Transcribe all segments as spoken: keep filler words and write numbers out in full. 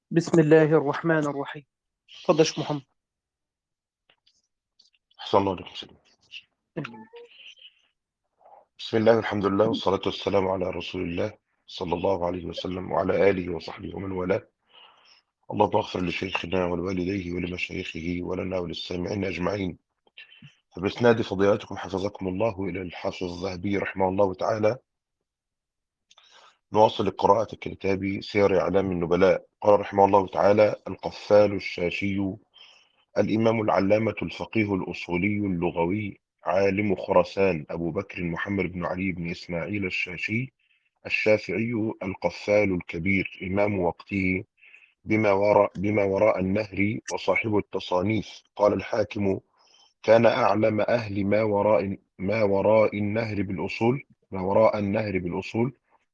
بسم الله الرحمن الرحيم. تفضل يا شيخ محمد. أحسن الله عليكم سيدي. بسم الله والحمد لله والصلاة والسلام على رسول الله صلى الله عليه وسلم وعلى آله وصحبه ومن والاه. اللهم اغفر لشيخنا ولوالديه ولمشايخه ولنا وللسامعين أجمعين. فبإسناد فضيلتكم حفظكم الله إلى الحافظ الذهبي رحمه الله تعالى، نواصل قراءة كتاب سير أعلام النبلاء. قال رحمه الله تعالى: القفال الشاشي الإمام العلامة الفقيه الأصولي اللغوي عالم خراسان أبو بكر محمد بن علي بن إسماعيل الشاشي الشافعي القفال الكبير إمام وقته بما وراء, بما وراء النهر وصاحب التصانيف. قال الحاكم: كان أعلم أهل ما وراء ما وراء النهر بالأصول ما وراء النهر بالأصول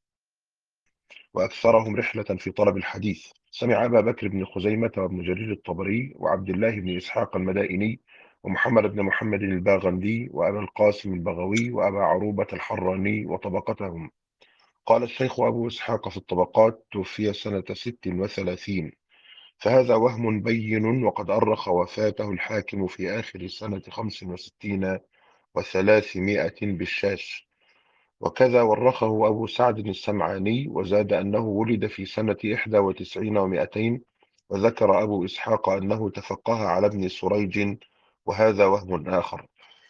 وأكثرهم رحلة في طلب الحديث. سمع أبا بكر بن خزيمة وابن جرير الطبري وعبد الله بن إسحاق المدائني ومحمد بن محمد الباغندي وأبا القاسم البغوي وأبا عروبة الحراني وطبقتهم. قال الشيخ أبو إسحاق في الطبقات: توفي سنة ست وثلاثين، فهذا وهم بين، وقد أرخ وفاته الحاكم في آخر سنة خمس وستين وثلاثمائة بالشاش. وكذا ورخه أبو سعد السمعاني، وزاد أنه ولد في سنة إحدى وتسعين ومائتين. وذكر أبو إسحاق أنه تفقه على ابن سريج، وهذا وهم آخر.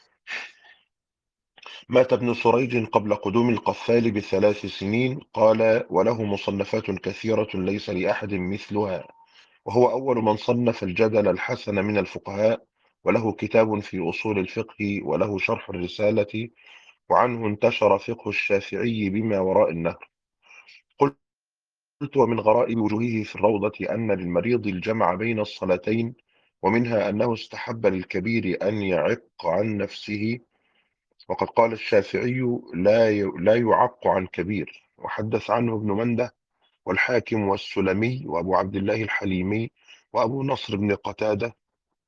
مات ابن سريج قبل قدوم القفال بثلاث سنين. قال: وله مصنفات كثيرة ليس لأحد مثلها، وهو أول من صنف الجدل الحسن من الفقهاء، وله كتاب في أصول الفقه، وله شرح الرسالة، وعنه انتشر فقه الشافعي بما وراء النهر. قلت: ومن غرائب وجوهه في الروضة أن للمريض الجمع بين الصلاتين، ومنها أنه استحب للكبير أن يعق عن نفسه، وقد قال الشافعي: لا ي- لا يعق عن كبير. وحدث عنه ابن منده والحاكم والسلمي وأبو عبد الله الحليمي وأبو نصر بن قتادة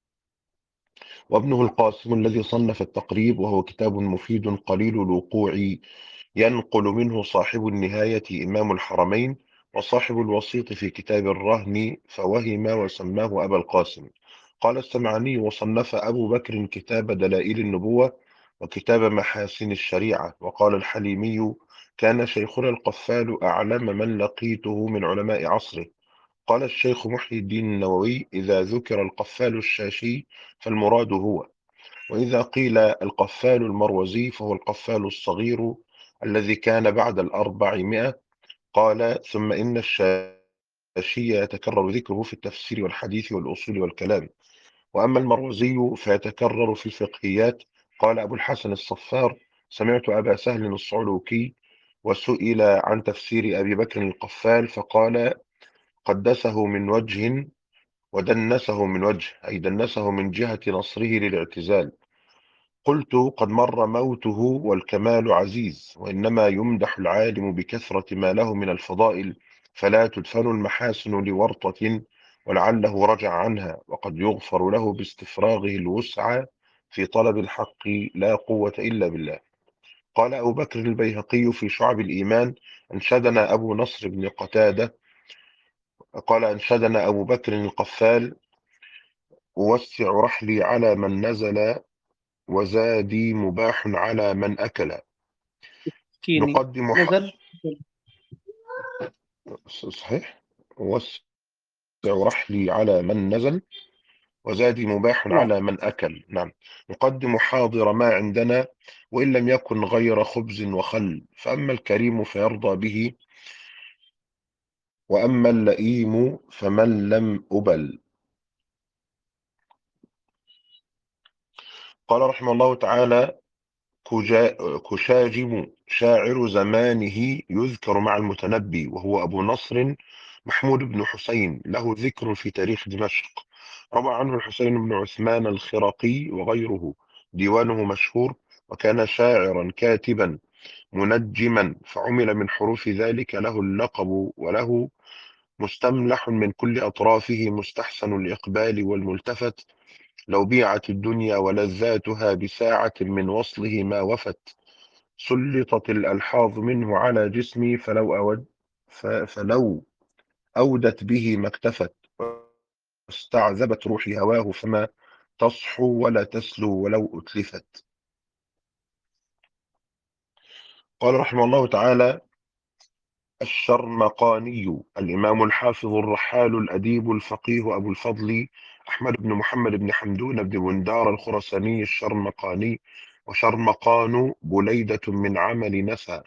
وابنه القاسم الذي صنف التقريب، وهو كتاب مفيد قليل الوقوع، ينقل منه صاحب النهاية إمام الحرمين، وصاحب الوسيط في كتاب الرهن فوهم وسماه أبا القاسم. قال السمعاني: وصنف أبو بكر كتاب دلائل النبوة وكتاب محاسن الشريعة. وقال الحليمي: كان شيخنا القفال أعلم من لقيته من علماء عصره. قال الشيخ محي الدين النووي: إذا ذكر القفال الشاشي فالمراد هو، وإذا قيل القفال المروزي فهو القفال الصغير الذي كان بعد الأربعمائة. قال: ثم إن الشاشي يتكرر ذكره في التفسير والحديث والأصول والكلام، وأما المروزي فيتكرر في الفقهيات. قال أبو الحسن الصفار: سمعت أبا سهل الصعلوكي وسئل عن تفسير أبي بكر القفال فقال: قدسه من وجه ودنسه من وجه، أي دنسه من جهة نصره للاعتزال. قلت: قد مر موته والكمال عزيز، وإنما يمدح العالم بكثرة ما له من الفضائل، فلا تدفن المحاسن لورطة، ولعله رجع عنها، وقد يغفر له باستفراغه الوسع في طلب الحق، لا قوة إلا بالله. قال أبو بكر البيهقي في شعب الإيمان: أنشدنا أبو نصر بن قتادة قال: أنشدنا أبو بكر القفال: أوسع رحلي على من نزل، وزادي مباح على من أكل. كيني نقدم ح... نزل. صحيح. أوسع رحلي على من نزل، وزادي مباح نعم. على من أكل. نعم. نقدم حاضر ما عندنا، وإن لم يكن غير خبز وخل، فأما الكريم فيرضى به، وأما اللئيم فمن لم أبل. قال رحمه الله تعالى: كجا- كشاجم شاعر زمانه يذكر مع المتنبي، وهو أبو نصر محمود بن حسين، له ذكر في تاريخ دمشق. روى عنه الحسين بن عثمان الخرقي وغيره، ديوانه مشهور. وكان شاعرا كاتبا منجما، فعمل من حروف ذلك له اللقب، وله مستملح من كل أطرافه مستحسن الإقبال والملتفت. لو بيعت الدنيا ولذاتها بساعة من وصله ما وفت، سلطت الألحاظ منه على جسمي، فلو أود ف- فلو أودت به ما اكتفت، واستعذبت روحي هواه، فما تصحو ولا تسلو ولو أتلفت. قال رحمه الله تعالى: الشرمقاني الإمام الحافظ الرحال الأديب الفقيه أبو الفضل أحمد بن محمد بن حمدون بن بندار الخرساني الشرمقاني، وشرمقان بليدة من عمل نسى.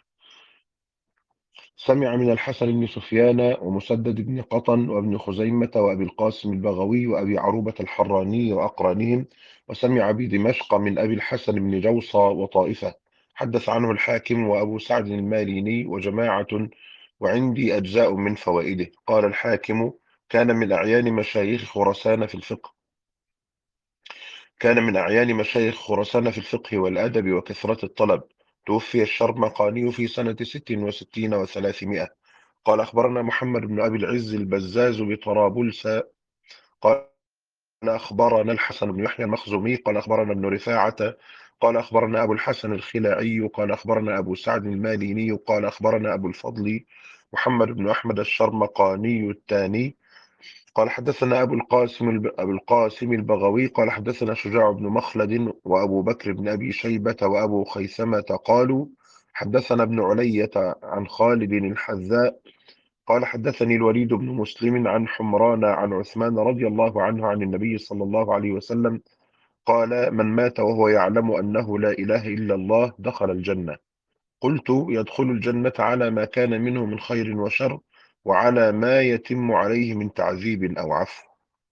سمع من الحسن بن سفيان ومسدد بن قطن وابن خزيمة وأبي القاسم البغوي وأبي عروبة الحراني وأقرانهم، وسمع بدمشق من أبي الحسن بن جوصى وطائفة. حدث عنه الحاكم وأبو سعد الماليني وجماعة، وعندي أجزاء من فوائده. قال الحاكم: كان من أعيان مشايخ خراسان في الفقه كان من أعيان مشايخ خراسان في الفقه والأدب وكثرة الطلب. توفي الشرمقاني في سنة ست وستين وثلاثمائة. قال أخبرنا محمد بن أبي العز البزاز بطرابلس قال أخبرنا الحسن بن يحيى المخزومي قال أخبرنا ابن رفاعة قال أخبرنا أبو الحسن الخلاعي قال أخبرنا أبو سعد الماليني قال أخبرنا أبو الفضل محمد بن أحمد الشرمقاني التاني قال حدثنا أبو القاسم الب... أبو القاسم البغوي قال حدثنا شجاع بن مخلد وأبو بكر بن أبي شيبة وأبو خيثمة قالوا حدثنا ابن علية عن خالد الحذاء قال حدثني الوليد بن مسلم عن حمران عن عثمان رضي الله عنه عن النبي صلى الله عليه وسلم قال: من مات وهو يعلم أنه لا إله إلا الله دخل الجنة. قلت: يدخل الجنة على ما كان منه من خير وشر، وعلى ما يتم عليه من تعذيب أو عفو.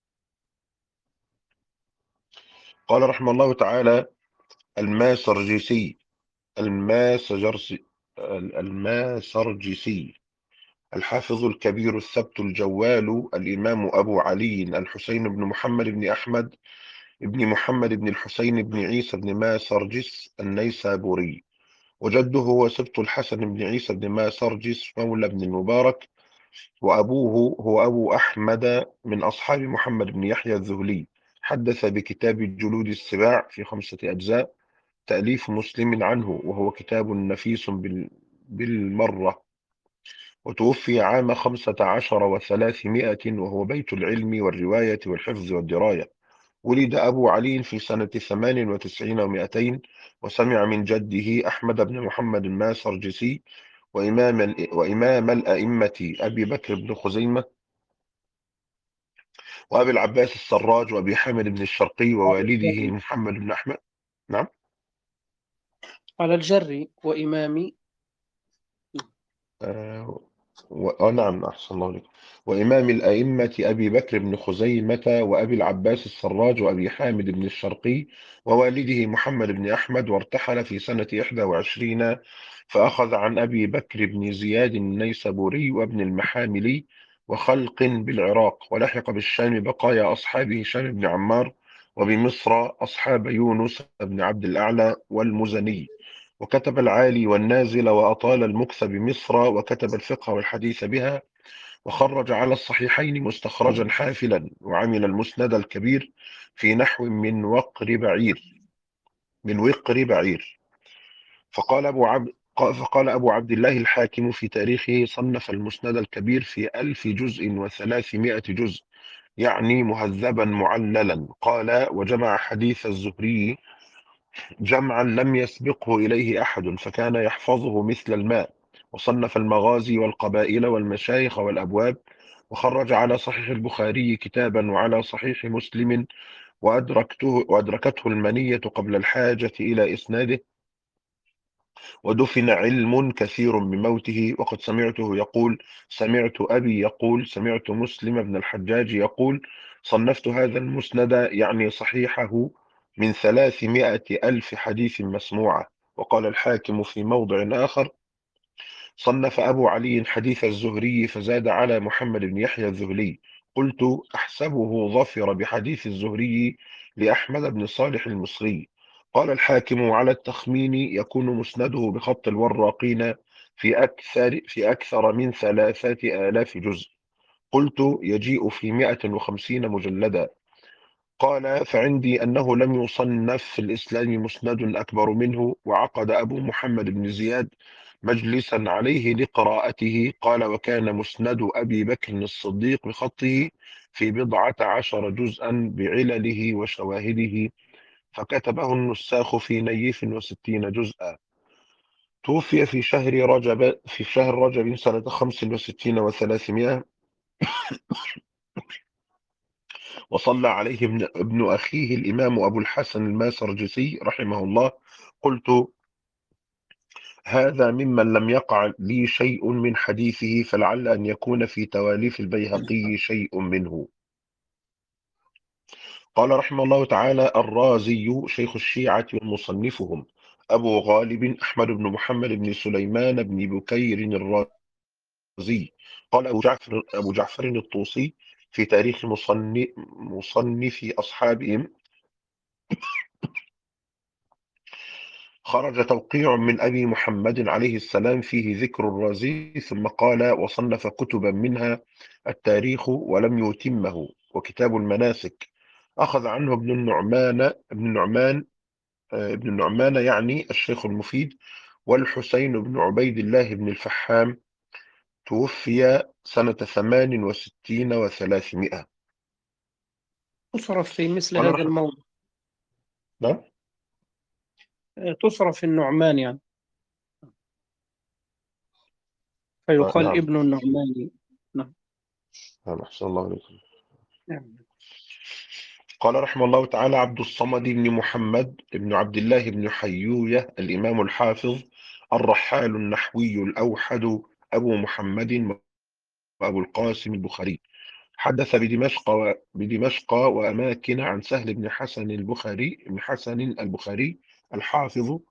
قال رحمه الله تعالى: الماسرجسي الماسجرسي الماسرجسي الحافظ الكبير الثبت الجوال الإمام أبو علي الحسين بن محمد بن أحمد بن محمد بن الحسين بن عيسى بن ماسرجس النيسابوري، وجده هو سبط الحسن بن عيسى بن ماسرجس مولى بن المبارك، وأبوه هو أبو أحمد من أصحاب محمد بن يحيى الذهلي. حدث بكتاب جلود السباع في خمسة أجزاء، تأليف مسلم عنه، وهو كتاب نفيس بال- بالمرة. وتوفي عام خمسة عشر وثلاثمائة، وهو بيت العلم والرواية والحفظ والدراية. ولد أبو علي في سنة ثمان وتسعين ومائتين، وسمع من جده أحمد بن محمد الماسرجسي وإمام, ال- وإمام الأئمة أبي بكر بن خزيمة وأبي العباس السراج وأبي حامد بن الشرقي على ووالده الجري محمد بن أحمد. نعم. على الجري وإمامي. آه و... آه نعم، أحسن الله عليك. وإمام الأئمة أبي بكر بن خزيمة وأبي العباس السراج وأبي حامد بن الشرقي ووالده محمد بن أحمد. وارتحل في سنة إحدى وعشرين، فأخذ عن أبي بكر بن زياد النيسابوري وابن المحاملي وخلق بالعراق، ولحق بالشام بقايا أصحاب هشام بن عمار، وبمصر أصحاب يونس بن عبد الأعلى والمزني. وكتب العالي والنازل وأطال المكث بمصر، وكتب الفقه والحديث بها، وخرج على الصحيحين مستخرجا حافلا، وعمل المسند الكبير في نحو من وقر بعير من وقر بعير. فقال أبو عبد فقال أبو عبد الله الحاكم في تاريخه: صنف المسند الكبير في ألف جزء وثلاثمائة جزء، يعني مهذبا معللا. قال: وجمع حديث الزهري جمعا لم يسبقه إليه أحد، فكان يحفظه مثل الماء. وصنف المغازي والقبائل والمشايخ والأبواب، وخرج على صحيح البخاري كتابا، وعلى صحيح مسلم، وأدركته وأدركته المنية قبل الحاجة إلى إسناده. ودفن علم كثير بموته. وقد سمعته يقول: سمعت أبي يقول: سمعت مسلم بن الحجاج يقول: صنفت هذا المسند، يعني صحيحه، من ثلاثمائة ألف حديث مسموعة. وقال الحاكم في موضع آخر: صنف أبو علي حديث الزهري فزاد على محمد بن يحيى الذهلي. قلت: أحسبه ظفر بحديث الزهري لأحمد بن صالح المصري. قال الحاكم: على التخمين يكون مسنده بخط الوراقين في أكثر في أكثر من ثلاثة آلاف جزء. قلت: يجيء في مائة وخمسين مجلدا. قال: فعندي أنه لم يصنف في الإسلام مسند أكبر منه. وعقد أبو محمد بن زياد مجلسا عليه لقراءته. قال: وكان مسند أبي بكر الصديق بخطه في بضعة عشر جزءا بعلله وشواهده، فكتبه النساخ في نيف وستين جزءا. توفي في شهر رجب في شهر رجب سنة خمس وستين وثلاثمائة، وصلى عليه ابن, ابن أخيه الإمام أبو الحسن الماسرجسي رحمه الله. قلت: هذا ممن لم يقع لي شيء من حديثه، فلعل أن يكون في تواليف البيهقي شيء منه. قال رحمه الله تعالى: الرازي شيخ الشيعة ومصنفهم أبو غالب أحمد بن محمد بن سليمان بن بكير الرازي. قال أبو جعفر, أبو جعفر الطوسي في تاريخ مصنف, مصنف أصحابهم: خرج توقيع من أبي محمد عليه السلام فيه ذكر الرازي، ثم قال: وصنف كتبا منها التاريخ ولم يتمه، وكتاب المناسك أخذ عنه ابن النعمان ابن النعمان آه، ابن النعمان يعني الشيخ المفيد، والحسين بن عبيد الله بن الفحام. توفي سنة ثمان وستين وثلاثمائة. تصرف في مثل قال هذا رحمه الموضع. الله. آه، تصرف النعمان يعني، آه، فيقال نعم. ابن النعمان. نعم. نعم، أحسن الله عليكم. نعم. قال رحمه الله تعالى: عبد الصمد بن محمد بن عبد الله بن حيوية الإمام الحافظ الرحال النحوي الأوحد أبو محمد وأبو القاسم البخاري، حدث بدمشق و... بدمشق وأماكن عن سهل بن حسن البخاري بن حسن البخاري الحافظ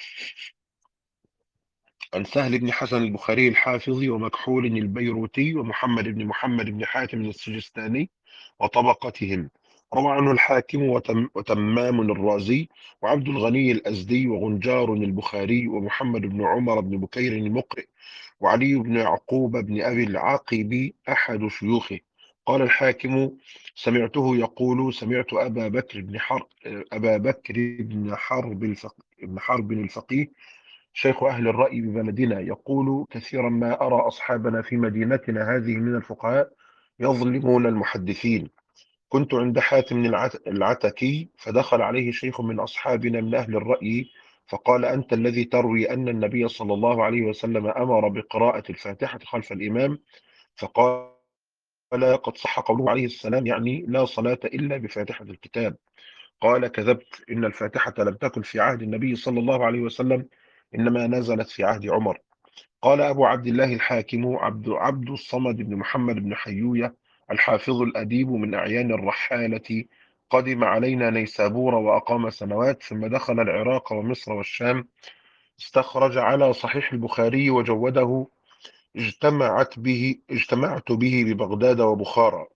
عن سهل بن حسن البخاري الحافظ ومكحول البيروتي ومحمد بن محمد بن حاتم السجستاني وطبقتهم. روى عنه الحاكم وتم وتمام الرازي وعبد الغني الأزدي وغنجار البخاري ومحمد بن عمر بن بكير المقرئ وعلي بن يعقوب بن أبي العاقب أحد شيوخه. قال الحاكم: سمعته يقول: سمعت أبا بكر بن حرب أبا بكر بن حرب الفقيه بن حرب الفقيه شيخ أهل الرأي ببلدنا يقول: كثيرا ما أرى أصحابنا في مدينتنا هذه من الفقهاء يظلمون المحدثين. كنت عند حاتم العت- العتكي، فدخل عليه شيخ من أصحابنا من أهل الرأي، فقال: أنت الذي تروي أن النبي صلى الله عليه وسلم أمر بقراءة الفاتحة خلف الإمام؟ فقال: قد صح قوله عليه السلام، يعني لا صلاة إلا بفاتحة الكتاب. قال: كذبت، إن الفاتحة لم تكن في عهد النبي صلى الله عليه وسلم، إنما نزلت في عهد عمر. قال أبو عبد الله الحاكم: عبد عبد الصمد بن محمد بن حيوية الحافظ الأديب من أعيان الرحالة، قدم علينا نيسابور وأقام سنوات، ثم دخل العراق ومصر والشام. استخرج على صحيح البخاري وجوده. اجتمعت به اجتمعت به ببغداد وبخارى.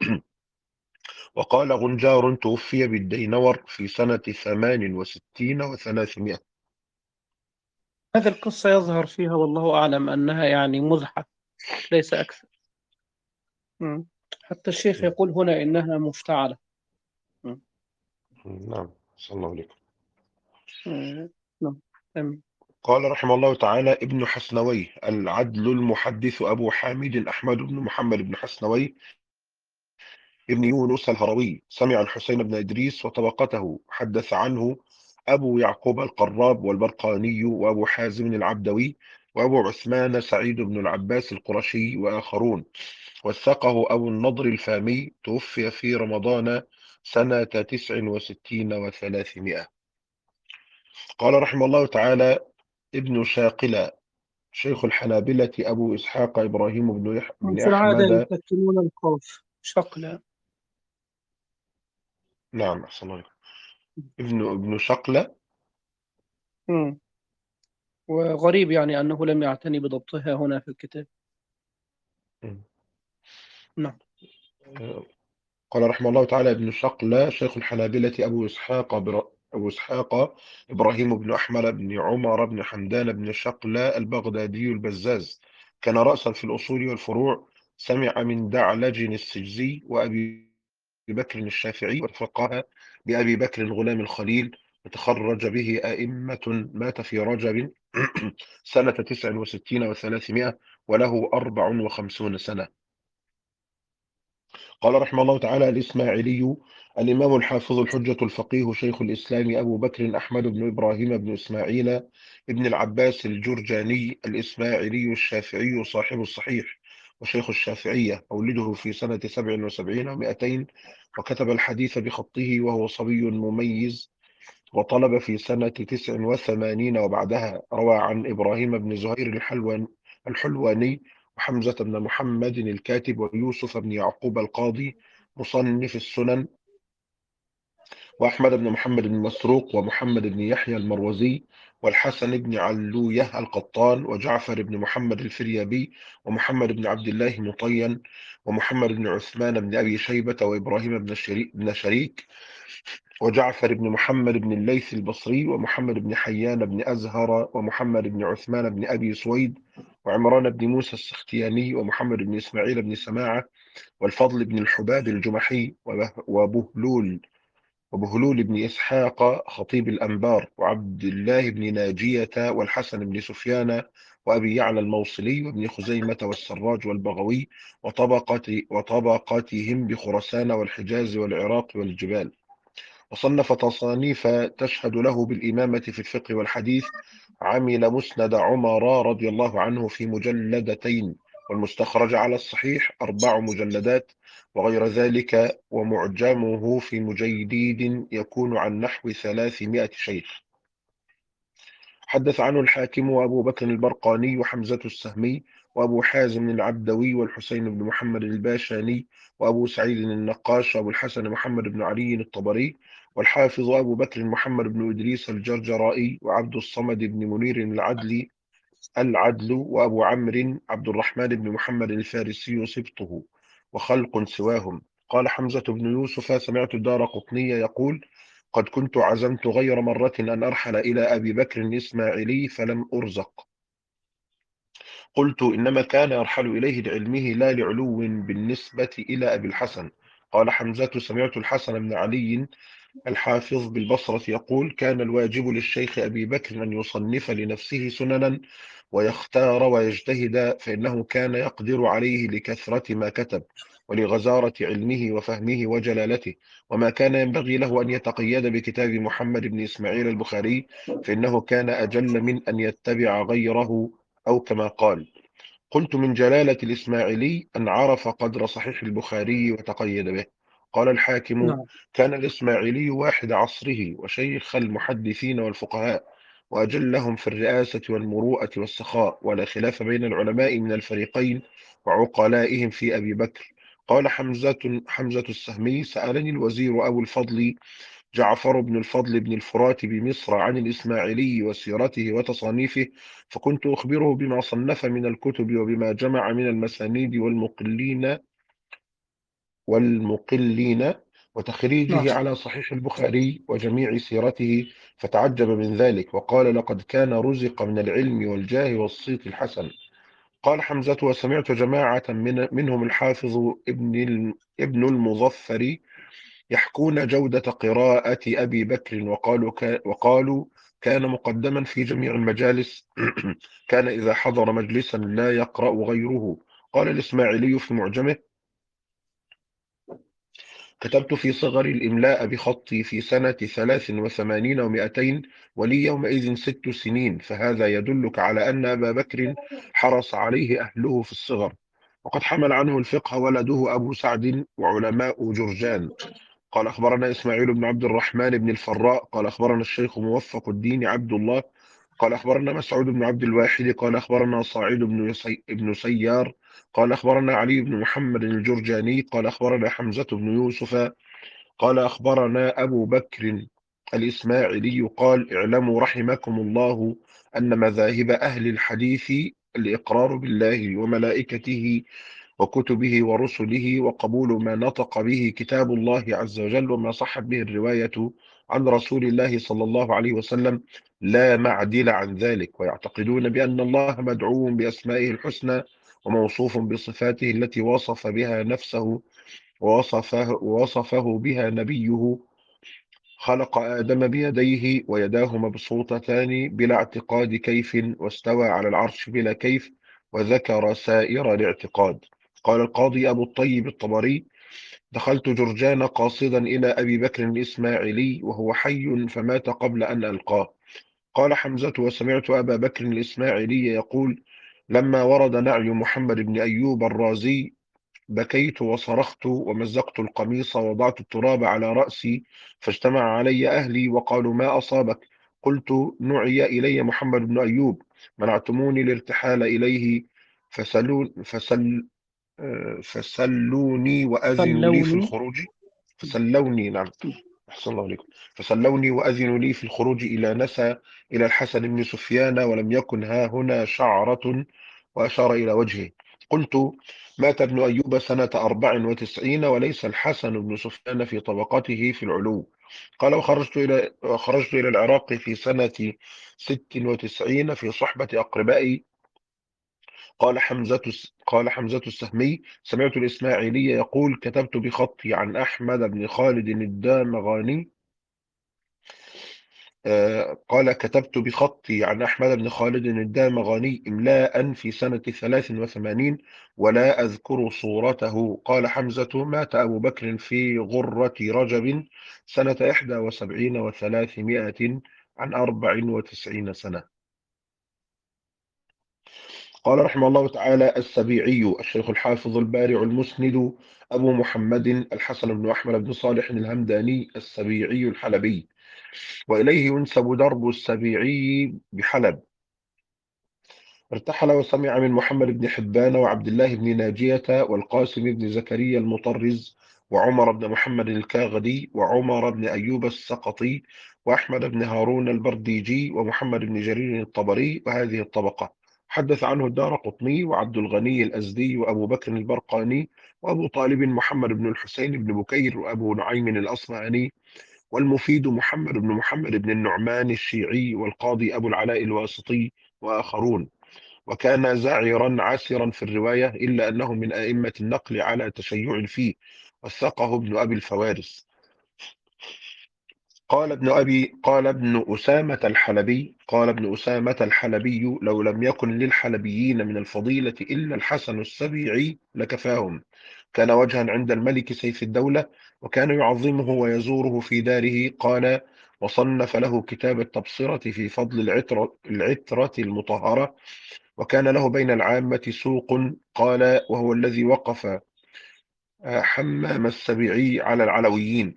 وقال غنجار: توفي بالدينور في سنة ثمان وستين وثلاثمائة. هذه القصة يظهر فيها والله أعلم أنها يعني مزحة ليس أكثر. مم. حتى الشيخ يقول هنا إنها مفتعلة. مم. نعم، صلى الله عليكم. آه، نعم. آمين. قال رحمه الله تعالى: ابن حسنوي العدل المحدث أبو حامد أحمد بن محمد بن حسنوي ابن يونس الهروي، سمع الحسين بن إدريس وطبقته، حدث عنه أبو يعقوب القراب والبرقاني وأبو حازم العبدوي وأبو عثمان سعيد بن العباس القرشي وآخرون. وثقه أبو النضر الفامي، توفي في رمضان سنة تسع وستين وثلاثمائة. قال رحمه الله تعالى: ابن شاقلة شيخ الحنابلة أبو إسحاق إبراهيم بن, يح... هم بن في العادة أحمد. يسكنون القاف شقلا. نعم، أحسن الله عليكم. ابن ابن شقلة. مم. وغريب يعني أنه لم يعتني بضبطها هنا في الكتاب. نعم. قال رحمه الله تعالى: ابن شقلة شيخ الحنابلة أبو إسحاق بر... أبو إسحاق إبراهيم بن أحمد بن عمر بن حمدان بن شقلة البغدادي البزاز، كان رأسا في الأصول والفروع. سمع من دعلج السجزي وأبي بكر الشافعي، وتفقه بأبي بكر الغلام الخليل، وتخرج به أئمة. مات في رجب سنة تسع وستين وثلاثمائة وله أربع وخمسون سنة. قال رحمه الله تعالى الإسماعيلي الإمام الحافظ الحجة الفقيه شيخ الإسلام أبو بكر أحمد بن إبراهيم بن إسماعيل ابن العباس الجرجاني الإسماعيلي الشافعي صاحب الصحيح وشيخ الشافعية، مولده في سنة سبع وسبعين ومائتين، وكتب الحديث بخطه وهو صبي مميز، وطلب في سنة تسع وثمانين وبعدها. روى عن إبراهيم بن زهير الحلوان الحلواني، وحمزة بن محمد الكاتب، ويوسف بن يعقوب القاضي مصنف السنن، وأحمد بن محمد بن مسروق، ومحمد بن يحيى المروزي، والحسن بن علوية القطان، وجعفر بن محمد الفريابي، ومحمد بن عبد الله مطين، ومحمد بن عثمان بن أبي شيبة، وإبراهيم بن شريك, بن شريك وجعفر بن محمد بن الليث البصري، ومحمد بن حيان بن أزهر، ومحمد بن عثمان بن أبي سويد، وعمران بن موسى السختياني، ومحمد بن إسماعيل بن سماعة، والفضل بن الحباب الجمحي، وبه- وبهلول وبهلول بن إسحاق خطيب الأنبار، وعبد الله بن ناجية، والحسن بن سفيان، وأبي يعلى الموصلي، وابن خزيمة، والسراج، والبغوي، وطبقة وطبقاتهم بخرسان والحجاز والعراق والجبال. وصنف تصانيف تشهد له بالإمامة في الفقه والحديث. عمل مسند عمر رضي الله عنه في مجلدتين، والمستخرج على الصحيح أربع مجلدات، وغير ذلك، ومعجمه في مجيديد يكون عن نحو ثلاثمائة شيخ. حدث عنه الحاكم وأبو بكر البرقاني، وحمزة السهمي، وأبو حازم العبدوي، والحسين بن محمد الباشاني، وأبو سعيد النقاش، وأبو الحسن محمد بن علي الطبري، والحافظ أبو بكر محمد بن إدريس الجرجرائي، وعبد الصمد بن منير العدلي العدل، وأبو عمرو عبد الرحمن بن محمد الفارسي سبطه، وخلق سواهم. قال حمزة بن يوسف سمعت الدار قطني يقول قد كنت عزمت غير مرة أن أرحل إلى أبي بكر الإسماعيلي فلم أرزق. قلت إنما كان يرحل إليه لعلمه لا لعلو بالنسبة إلى أبي الحسن. قال حمزة سمعت الحسن بن علي الحافظ بالبصرة يقول كان الواجب للشيخ أبي بكر أن يصنف لنفسه سننا ويختار ويجتهد، فإنه كان يقدر عليه لكثرة ما كتب، ولغزارة علمه وفهمه وجلالته، وما كان ينبغي له أن يتقيد بكتاب محمد بن إسماعيل البخاري، فإنه كان أجل من أن يتبع غيره، أو كما قال. قلت من جلالة الإسماعيلي أن عرف قدر صحيح البخاري وتقيد به. قال الحاكم نعم. كان الإسماعيلي واحد عصره، وشيخ المحدثين والفقهاء، وأجلهم في الرئاسة والمروءة والسخاء، ولا خلاف بين العلماء من الفريقين وعقلائهم في أبي بكر. قال حمزة حمزة السهمي سألني الوزير أبو الفضل جعفر بن الفضل بن الفرات بمصر عن الإسماعيلي وسيرته وتصانيفه، فكنت أخبره بما صنف من الكتب، وبما جمع من المسانيد والمقلين والمقلين نعم. وتخريجه على صحيح البخاري وجميع سيرته، فتعجب من ذلك، وقال لقد كان رزق من العلم والجاه والصيت الحسن. قال حمزة وسمعت جماعة من منهم الحافظ ابن الم- ابن المظفر يحكون جودة قراءة أبي بكر، وقالوا كا وقالوا كان مقدما في جميع المجالس كان إذا حضر مجلسا لا يقرأ غيره. قال الإسماعيلي في معجمه كتبت في صغر الإملاء بخطي في سنة ثلاث وثمانين ومائتين، ولي يومئذ ست سنين، فهذا يدلك على أن أبا بكر حرص عليه أهله في الصغر. وقد حمل عنه الفقه ولده أبو سعد وعلماء جرجان. قال أخبرنا إسماعيل بن عبد الرحمن بن الفراء قال أخبرنا الشيخ موفق الدين عبد الله قال أخبرنا مسعود بن عبد الواحد قال أخبرنا صاعد بن يسي بن سيار قال أخبرنا علي بن محمد الجرجاني قال أخبرنا حمزة بن يوسف قال أخبرنا أبو بكر الإسماعيلي قال اعلموا رحمكم الله أن مذاهب أهل الحديث الإقرار بالله وملائكته وكتبه ورسله، وقبول ما نطق به كتاب الله عز وجل وما صحت به الرواية عن رسول الله صلى الله عليه وسلم، لا معدل عن ذلك. ويعتقدون بأن الله مدعو بأسمائه الحسنى وموصوف بصفاته التي وصف بها نفسه ووصفه, ووصفه بها نبيه، خلق آدم بيديه ويداه مبسوطتان بلا اعتقاد كيف، واستوى على العرش بلا كيف، وذكر سائر الاعتقاد. قال القاضي أبو الطيب الطبري: دخلت جرجان قاصدا إلى أبي بكر الإسماعيلي وهو حي فمات قبل أن ألقاه. قال حمزة: وسمعت أبا بكر الإسماعيلي يقول: لما ورد نعي محمد بن أيوب الرازي بكيت وصرخت ومزقت القميص ووضعت التراب على رأسي، فاجتمع علي أهلي وقالوا: ما أصابك؟ قلت: نعي إلي محمد بن أيوب، منعتموني الارتحال إليه، فسلون فسل آه، فسلوني وأذنوا لي في صلوني. الخروج. فسلوني، نعم، أحسن الله عليكم. فسلوني وأذنوا لي في الخروج إلى نسى إلى الحسن بن سفيان، ولم يكن ها هنا شعرة، وأشار إلى وجهه. قلت: مات ابن أيوب سنة أربع وتسعين، وليس الحسن بن سفيان في طبقته في العلو. قال: وخرجت إلى خرجت إلى العراق في سنة ست وتسعين في صحبة أقربائي. قال حمزة قال حمزة السهمي: سمعت الإسماعيلي يقول: كتبت بخطي عن أحمد بن خالد الدامغاني. آه، قال: كتبت بخطي عن أحمد بن خالد الدامغاني إملاء في سنة ثلاث وثمانين، ولا أذكر صورته. قال حمزة: مات أبو بكر في غرة رجب سنة إحدى وسبعين وثلاثمائة عن أربع وتسعين سنة. قال رحمه الله تعالى السبيعي الشيخ الحافظ البارع المسند أبو محمد الحسن بن أحمد بن صالح الهمداني السبيعي الحلبي، وإليه ينسب درب السبيعي بحلب. ارتحل وسمع من محمد بن حبان وعبد الله بن ناجية والقاسم بن زكريا المطرز وعمر بن محمد الكاغدي وعمر بن أيوب السقطي وأحمد بن هارون البرديجي ومحمد بن جرير الطبري وهذه الطبقة. حدث عنه الدارقطني وعبد الغني الأزدي وأبو بكر البرقاني وأبو طالب محمد بن الحسين بن بكير وأبو نعيم الأصفهاني، والمفيد محمد بن محمد بن النعمان الشيعي، والقاضي أبو العلاء الواسطي، وآخرون. وكان زعرا عسرا في الرواية، إلا أنه من أئمة النقل على تشيع فيه، وثقه ابن أبي الفوارس. قال ابن أبي قال ابن أسامة الحلبي قال ابن أسامة الحلبي: لو لم يكن للحلبيين من الفضيلة إلا الحسن السبيعي لكفاهم. كان وجها عند الملك سيف الدولة، وكان يعظمه ويزوره في داره. قال: وصنف له كتاب التبصرة في فضل العترة, العترة المطهرة، وكان له بين العامة سوق. قال: وهو الذي وقف آه، حمام السبيعي على العلويين.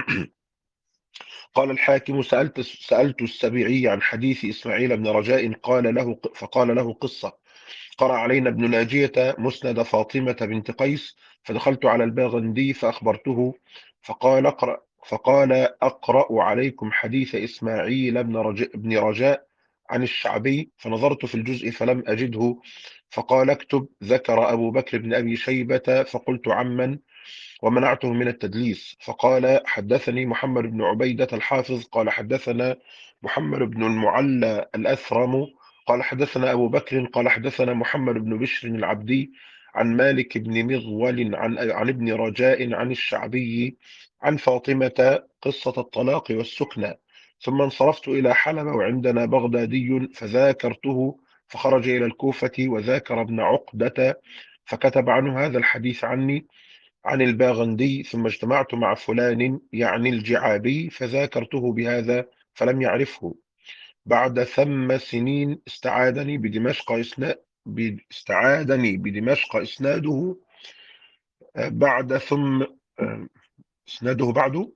قال الحاكم: سألت سألت السبيعي عن حديث إسماعيل بن رجاء، قال له فقال له قصة: قرأ علينا ابن ناجية مسند فاطمة بنت قيس، فدخلت على الباغندي فأخبرته، فقال: اقرأ فقال: أقرأ عليكم حديث إسماعيل بن رجاء, بن رجاء عن الشعبي. فنظرت في الجزء فلم أجده، فقال: اكتب. ذكر أبو بكر بن أبي شيبة، فقلت: عمن؟ ومنعته من التدليس. فقال: حدثني محمد بن عبيدة الحافظ قال حدثنا محمد بن المعلى الأثرم قال حدثنا أبو بكر قال حدثنا محمد بن بشر العبدي عن مالك بن مغول عن عن ابن رجاء عن الشعبي عن فاطمة قصة الطلاق والسكنى. ثم انصرفت إلى حلب وعندنا بغدادي فذاكرته، فخرج إلى الكوفة وذاكر ابن عقدة، فكتب عنه هذا الحديث عني عن الباغندي. ثم اجتمعت مع فلان يعني الجعابي فذاكرته بهذا فلم يعرفه. بعد ثم سنين استعادني بدمشق إسناد استعادني بدمشق إسناده آه، بعد ثم آه، إسناده بعده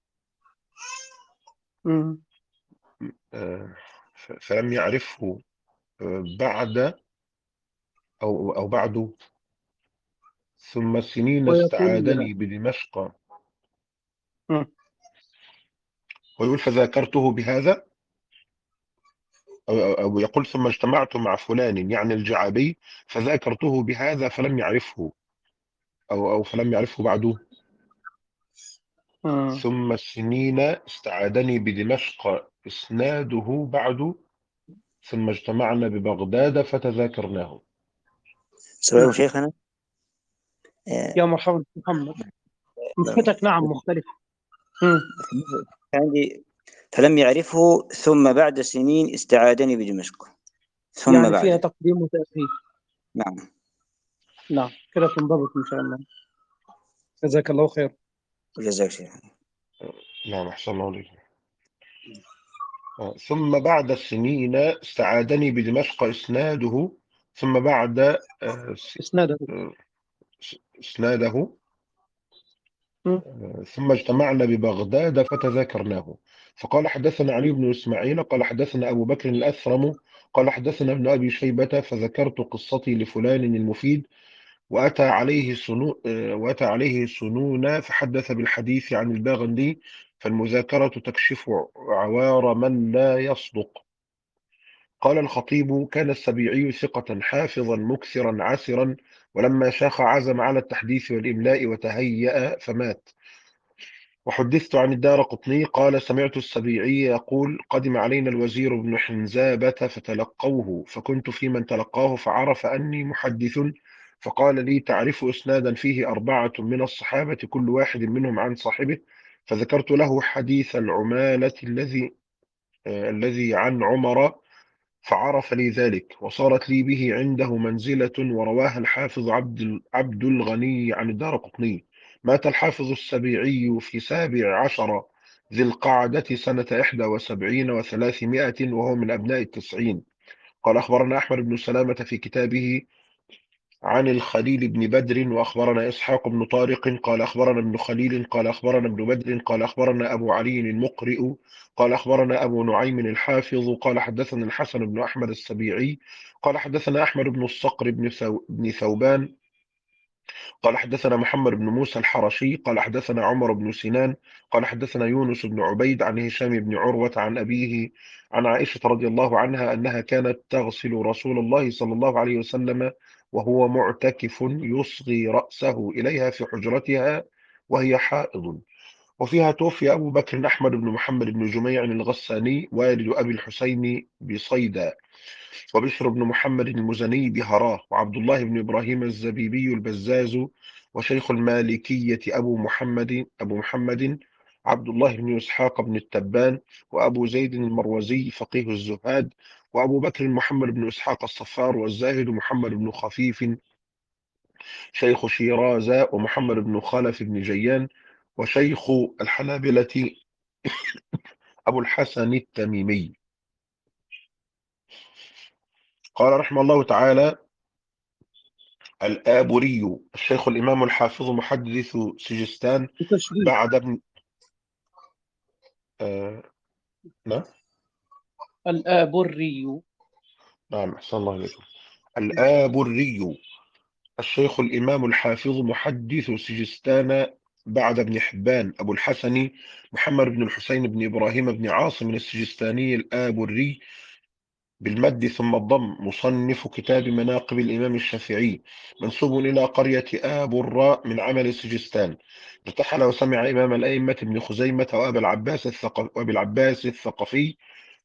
مم. آه، ف- فلم يعرفه آه، بعد أو أو بعده. ثم سنين ويقول. استعادني بدمشق، مم. ويقول فذاكرته بهذا، أو, أو أو يقول ثم اجتمعت مع فلان يعني الجعبي فذاكرته بهذا فلم يعرفه، أو أو فلم يعرفه بعده. مم. ثم سنين استعادني بدمشق إسناده بعد، ثم اجتمعنا ببغداد فتذاكرناه. سؤال شيخنا. آه، يا مرحبا محمد. بالنسبة نسختك نعم مختلفة. مم. عندي فلم يعرفه ثم بعد سنين استعادني بدمشق. ثم يعني فيها بعد. تقديم وتأخير. نعم. نعم كده تنضبط إن شاء الله. جزاك الله خير. جزاك شيخ. نعم أحسن الله عليكم. آه، ثم بعد السنين استعادني بدمشق إسناده. ثم بعد آه، س- إسناده. آه، س- إسناده م. آه، ثم اجتمعنا ببغداد فتذاكرناه. فقال حدثنا علي بن إسماعيل قال حدثنا أبو بكر الأثرم قال حدثنا ابن أبي شيبة فذكرت قصتي لفلان المفيد وأتى عليه سنو آه، وأتى عليه سنون فحدث بالحديث عن الباغندي. فالمذاكرة تكشف عوار من لا يصدق. قال الخطيب كان السبيعي ثقة حافظا مكثرا عسرا، ولما شاخ عزم على التحديث والإملاء وتهيأ فمات. وحدثت عن الدارقطني قال سمعت السبيعي يقول قدم علينا الوزير بن حنزابة فتلقوه، فكنت في من تلقاه فعرف أني محدث، فقال لي تعرف إسنادا فيه أربعة من الصحابة كل واحد منهم عن صاحبه؟ فذكرت له حديث العمالة الذي آه، الذي عن عمر، فعرف لي ذلك، وصارت لي به عنده منزلة. ورواها الحافظ عبد عبد الغني عن الدارقطني. مات الحافظ السبيعي في سابع عشر ذي القعدة سنة إحدى وسبعين وثلاثمائة وهو من أبناء التسعين. قال أخبرنا أحمد بن سلامة في كتابه عن الخليل بن بدر. وأخبرنا إسحاق بن طارق قال أخبرنا ابن خليل قال أخبرنا ابن بدر قال أخبرنا أبو علي المقرئ قال أخبرنا أبو نعيم الحافظ قال حدثنا الحسن بن أحمد السبيعي قال حدثنا أحمد بن الصقر بن, ثو... بن ثوبان قال حدثنا محمد بن موسى الحرشي قال حدثنا عمر بن سنان قال حدثنا يونس بن عبيد عن هشام بن عروة عن أبيه عن عائشة رضي الله عنها أنها كانت تغسل رسول الله صلى الله عليه وسلم وهو معتكف يصغي رأسه إليها في حجرتها وهي حائض. وفيها توفي أبو بكر أحمد بن محمد بن جميع الغساني والد أبي الحسين بصيدا، وبشر بن محمد المزني بهراه، وعبد الله بن إبراهيم الزبيبي البزاز، وشيخ المالكية أبو محمد أبو محمد عبد الله بن إسحاق بن التبان، وأبو زيد المروزي فقيه الزهاد، وأبو بكر محمد بن إسحاق الصفار، والزاهد محمد بن خفيف شيخ شيراز، ومحمد بن خلف بن جيان، وشيخ الحنابلة أبو الحسن التميمي. قال رحمه الله تعالى الآبوري الشيخ الإمام الحافظ محدث سجستان بتشبيه. بعد ابن آه نعم الآبري. نعم أحسن الله عليكم. الآبوري الشيخ الإمام الحافظ محدث سجستان بعد ابن حبان أبو الحسن محمد بن الحسين بن إبراهيم بن عاصم السجستاني الآبوري بالمد ثم الضم، مصنف كتاب مناقب الإمام الشافعي، منسوب إلى قرية آب الراء من عمل سجستان. ارتحل وسمع إمام الأئمة ابن خزيمة وأبا العباس الثقف وأبي العباس الثقفي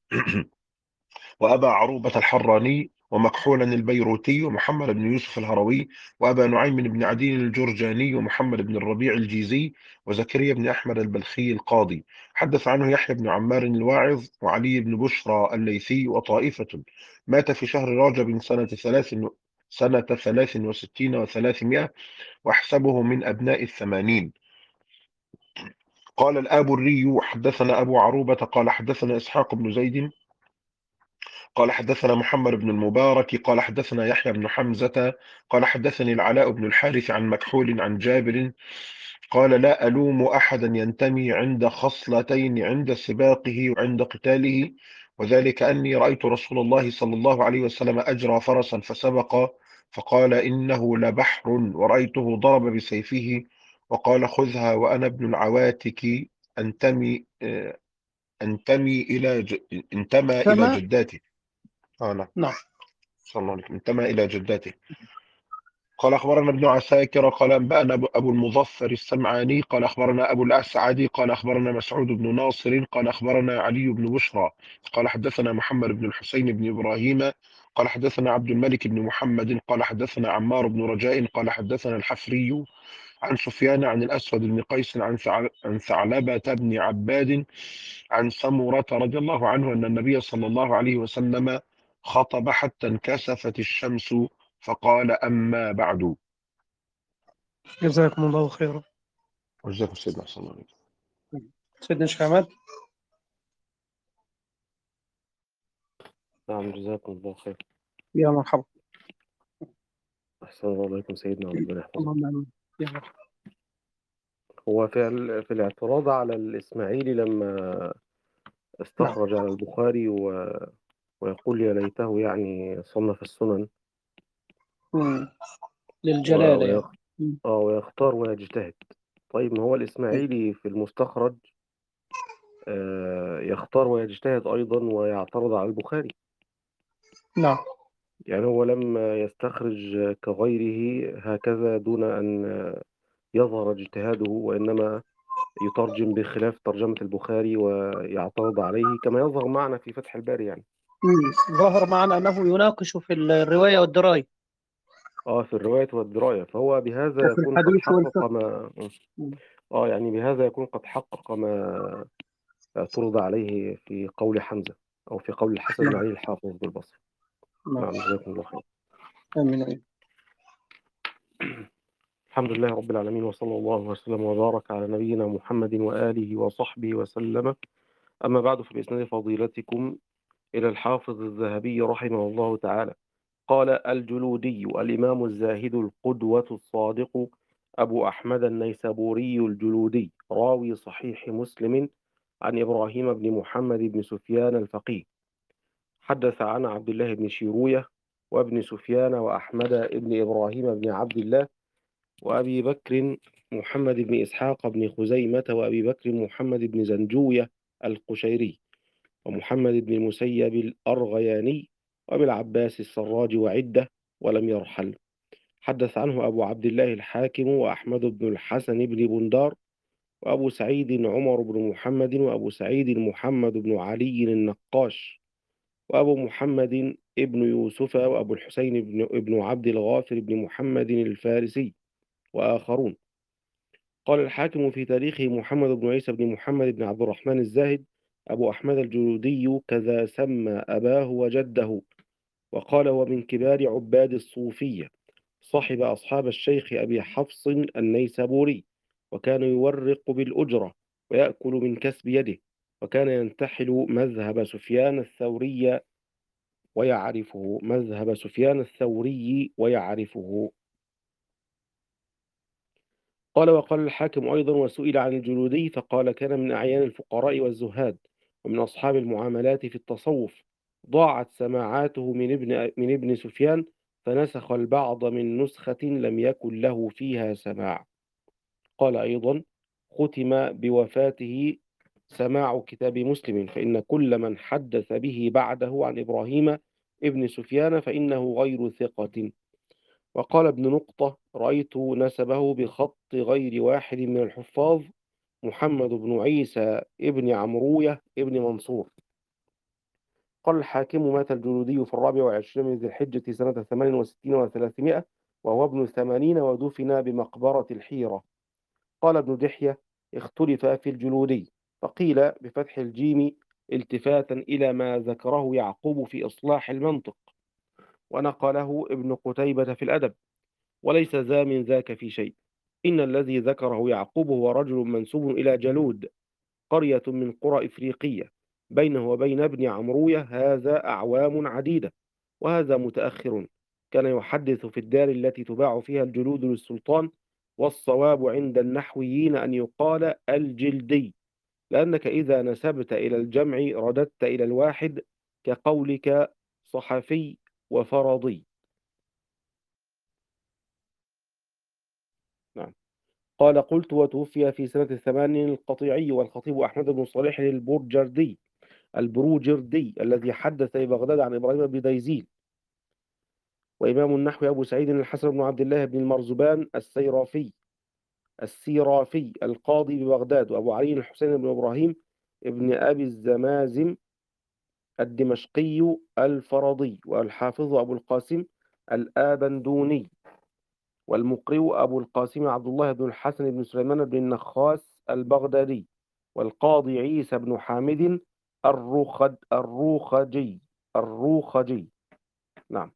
وأبا عروبة الحراني ومكحولا البيروتي ومحمد بن يوسف الهروي وأبا نعيم بن عدي الجرجاني ومحمد بن الربيع الجيزي وزكريا بن أحمد البلخي القاضي. حدث عنه يحيى بن عمار الواعظ وعلي بن بشرى الليثي وطائفة. مات في شهر رجب سنة ثلاث سنة ثلاث وستين وثلاثمائة وأحسبه من أبناء الثمانين. قال الآبري حدثنا أبو عروبة قال حدثنا إسحاق بن زيد قال حدثنا محمد بن المبارك قال حدثنا يحيى بن حمزة قال حدثني العلاء بن الحارث عن مكحول عن جابر قال لا ألوم أحدا ينتمي عند خصلتين عند سباقه وعند قتاله، وذلك أني رأيت رسول الله صلى الله عليه وسلم أجرى فرسا فسبق فقال إنه لبحر، ورأيته ضرب بسيفه وقال خذها وأنا ابن العواتك أنتمي آه، أنتمي إلى ج... انتمى إلى كما. جداته. آه نعم نعم. صلى الله عليه وسلم انتمى إلى جداته. قال أخبرنا ابن عساكر قال أنبأنا أبو أبو المظفر السمعاني قال أخبرنا أبو الأسعد قال أخبرنا مسعود بن ناصر قال أخبرنا علي بن بشرى قال حدثنا محمد بن الحسين بن إبراهيم قال حدثنا عبد الملك بن محمد قال حدثنا عمار بن رجاء قال حدثنا الحفري عن سفيان عن الأسود بن قيس عن ثعل- عن ثعلبة بن عباد عن سمرة رضي الله عنه أن النبي صلى الله عليه وسلم خطب حتى انكسفت الشمس فقال أما بعد. جزاكم الله خيرا. وجزاكم سيدنا صلى الله عليه وسلم. سيدنا شيخ عماد. نعم جزاكم الله خير. يا مرحبا. أحسن الله عليكم سيدنا وربنا يحفظك. اللهم آمين. يا مرحبا. هو في ال- في الاعتراض على الإسماعيلي لما نعم. استخرج على البخاري و... ويقول يا ليته يعني صنف السنن مم. و... للجلالة يعني. ويخ... مم. آه ويختار ويجتهد. طيب ما هو الإسماعيلي في المستخرج آه يختار ويجتهد أيضا ويعترض على البخاري. نعم. يعني هو لما يستخرج كغيره هكذا دون أن يظهر اجتهاده، وإنما يترجم بخلاف ترجمة البخاري ويعترض عليه كما يظهر معنا في فتح الباري يعني. مم. ظهر معنا أنه يناقش في الرواية والدراية اه في الرواية والدراية، فهو بهذا وفي يكون قد الحديث حقق والفقه. ما مم. اه يعني بهذا يكون قد حقق ما اعترض عليه في قول حمزة أو في قول الحسن بن نعم. علي الحافظ بالبصري. نعم. نعم جزاكم الله خير. آمين آمين. الحمد لله رب العالمين، وصلى الله وسلم وبارك على نبينا محمد وآله وصحبه وسلم. أما بعد، فبإسناد فضيلتكم إلى الحافظ الذهبي رحمه الله تعالى قال: الجلودي الإمام الزاهد القدوة الصادق أبو أحمد النيسابوري الجلودي راوي صحيح مسلم عن إبراهيم بن محمد بن سفيان الفقيه حدث عن عبد الله بن شيروية وابن سفيان وأحمد بن إبراهيم بن عبد الله وأبي بكر محمد بن إسحاق بن خزيمة وأبي بكر محمد بن زنجوية القشيري ومحمد بن المسيب الأرغياني وأبي العباس السراج وعدة ولم يرحل. حدث عنه أبو عبد الله الحاكم وأحمد بن الحسن بن بندار وأبو سعيد عمر بن محمد وأبو سعيد محمد بن علي النقاش وأبو محمد ابن يوسف وأبو الحسين بن ابن عبد الغافر بن محمد الفارسي وآخرون. قال الحاكم في تاريخه محمد بن عيسى بن محمد بن عبد الرحمن الزاهد أبو أحمد الجلودي كذا سمى أباه وجده، وقال هو من كبار عباد الصوفية، صاحب أصحاب الشيخ أبي حفص النيسابوري، وكان يورق بالأجرة ويأكل من كسب يده، وكان ينتحل مذهب سفيان الثوري ويعرفه مذهب سفيان الثوري ويعرفه. قال وقال الحاكم أيضا وسئل عن الجلودي فقال كان من أعيان الفقراء والزهاد ومن أصحاب المعاملات في التصوف، ضاعت سماعاته من ابن من ابن سفيان فنسخ البعض من نسخة لم يكن له فيها سماع. قال أيضا ختم بوفاته سماع كتاب مسلم، فإن كل من حدث به بعده عن إبراهيم ابن سفيان فإنه غير ثقة. وقال ابن نقطة رأيت نسبه بخط غير واحد من الحفاظ محمد بن عيسى ابن عمروية ابن منصور. قال الحاكم مات الجلودي في الرابع والعشرين من ذي الحجة سنة ثمان وستين وثلاثمائة وهو ابن ثمانين ودفن بمقبرة الحيرة. قال ابن دحية اختلف في الجلودي، فقيل بفتح الجيم التفاتا إلى ما ذكره يعقوب في إصلاح المنطق، ونقله ابن قتيبة في الأدب، وليس ذا من ذاك في شيء. إن الذي ذكره يعقوب هو رجل منسوب إلى جلود قرية من قرى إفريقية بينه وبين ابن عمروية هذا أعوام عديدة، وهذا متأخر، كان يحدث في الدار التي تباع فيها الجلود للسلطان، والصواب عند النحويين أن يقال الجلدي، لأنك إذا نسبت إلى الجمع رددت إلى الواحد كقولك صحفي وفرضي. نعم. قال قلت وتوفي في سنة الثمانين القطيعي والخطيب أحمد بن صالح البرجردي البروجردي الذي حدث ببغداد عن إبراهيم بن ديزيل، وإمام النحو أبو سعيد الحسن بن عبد الله بن المرزبان السيرافي السيرافي القاضي ببغداد، وأبو علي الحسين بن إبراهيم ابن أبي الزمازم الدمشقي الفرضي، والحافظ أبو القاسم الآبندوني، والمقرئ أبو القاسم عبد الله بن الحسن بن سليمان بن النخاس البغدادي، والقاضي عيسى بن حامد الروخد الروخجي الروخجي نعم،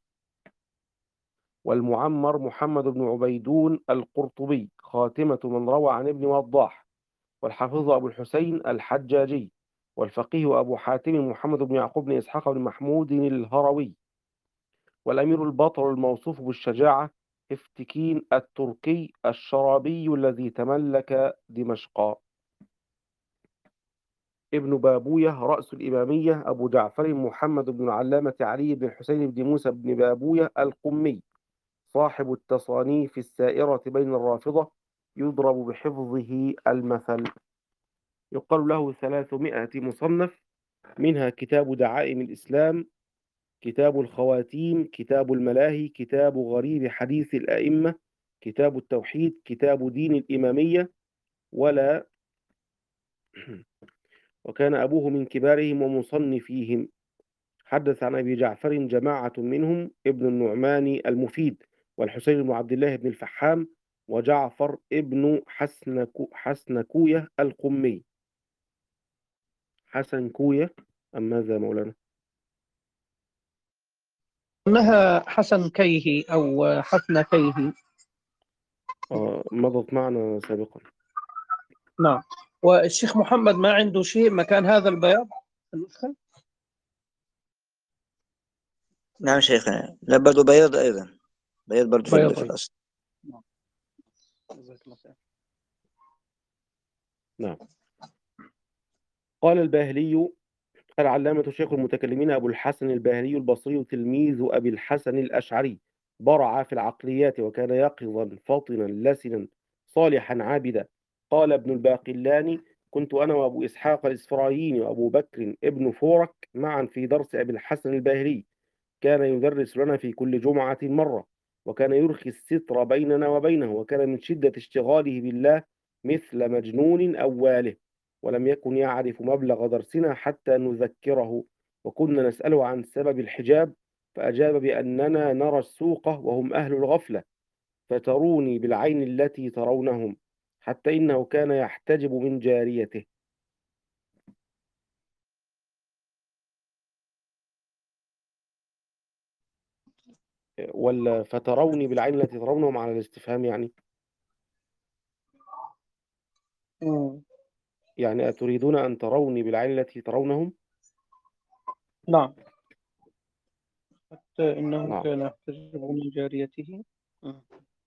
والمعمر محمد بن عبيدون القرطبي خاتمة من روى عن ابن وضاح، والحافظ أبو الحسين الحجاجي، والفقيه أبو حاتم محمد بن يعقوب بن إسحاق بن محمود الهروي، والأمير البطل الموصوف بالشجاعة افتكين التركي الشرابي الذي تملك دمشق. ابن بابوية رأس الإمامية أبو جعفر محمد بن العلامة علي بن الحسين بن موسى بن بابوية القمي، صاحب التصانيف السائرة بين الرافضة، يضرب بحفظه المثل، يقال له ثلاثمائة مصنف، منها كتاب دعائم الإسلام، كتاب الخواتيم، كتاب الملاهي، كتاب غريب حديث الأئمة، كتاب التوحيد، كتاب دين الإمامية، ولا وكان أبوه من كبارهم ومصنفيهم. حدث عن أبي جعفر جماعة منهم ابن النعمان المفيد، والحسين بن عبد الله بن الفحام، وجعفر ابن حسنكو حسنكوية القمي. حسن كوية أم ماذا مولانا؟ أنها حسن كيه أو حسن كيه. آه مضت معنا سابقا. نعم. والشيخ محمد ما عنده شيء مكان هذا البياض النسخة؟ نعم شيخنا، لا برضو بياض أيضا، بياض برضو في, بياض في أيضا. الأصل. نعم. جزاك الله خير. نعم. قال الباهلي العلامة شيخ المتكلمين أبو الحسن الباهلي البصري تلميذ أبي الحسن الأشعري، برع في العقليات، وكان يقظا فطنا لسنا صالحا عابدا. قال ابن الباقلاني: كنت أنا وأبو إسحاق الإسفرايني وأبو بكر ابن فورك معا في درس أبي الحسن الباهلي، كان يدرس لنا في كل جمعة مرة، وكان يرخي الستر بيننا وبينه، وكان من شدة اشتغاله بالله مثل مجنون أواله، ولم يكن يعرف مبلغ درسنا حتى نذكره، وكنا نسأله عن سبب الحجاب، فأجاب بأننا نرى السوق وهم أهل الغفلة، فتروني بالعين التي ترونهم، حتى إنه كان يحتجب من جاريته. ولا فتروني بالعين التي ترونهم على الاستفهام، يعني مم. يعني أتريدون أن تروني بالعين التي ترونهم؟ نعم. حتى إنه نعم. كان يحتجب من جاريته. مم.